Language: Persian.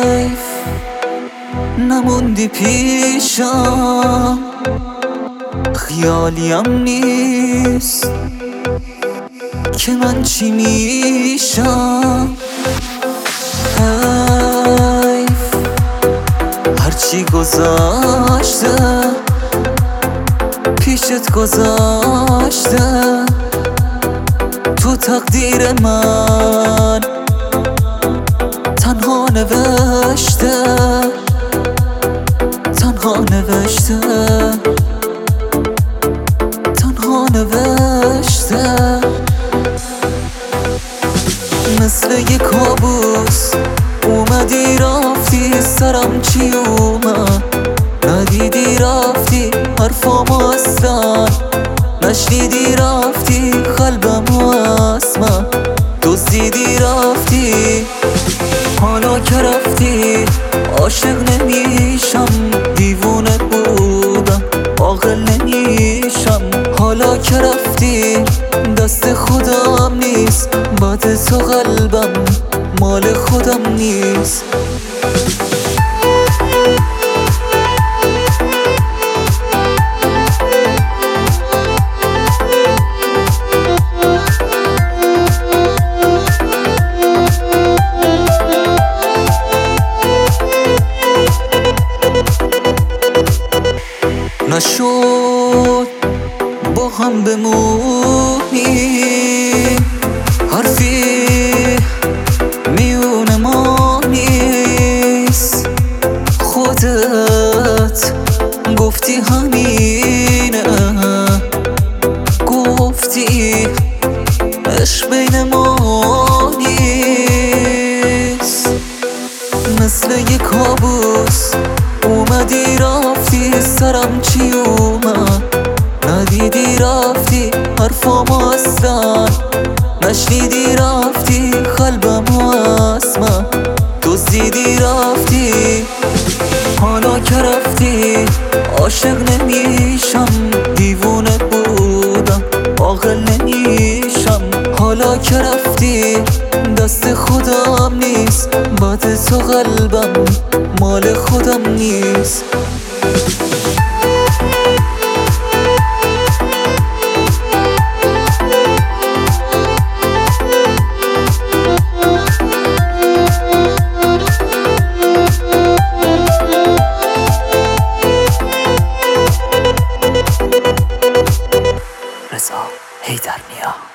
حیف نموندی پیشم، خیالیم نیست که من چی میشم. حیف هرچی گذاشته پیشت گذاشته، تو تقدیر من تنها نوشته، تنها نوشته، تنها نوشته. مثل یک کابوس اومدی رفتی، سرم چی اومد ندیدی رفتی، حرفامو اصلا نشنیدی رفتی، قلبمو از من دزدیدی رفتی. حالا که رفتی عاشق نمیشم، دیوونه بودم عاقل نمیشم. حالا که رفتی دست خودم نیست، بعد تو قلبم مال خودم نیست. نشد با هم بمونیم، حرفی میون ما نیست. خودت گفتی همینه، گفتی عشق بین ما نیست. مثل یک کابوس اومدی رفتی، سرم چی اومد ندیدی رفتی، حرفامو اصلا نشنیدی رفتی، قلبمو از من دزدیدی رفتی. حالا که رفتی عاشق نمیشم، دیوونه بودم عاقل نمیشم. حالا که رفتی دست خودم نیست، بعد تو قلبم مال خودم نیست. رضا حیدرنیا.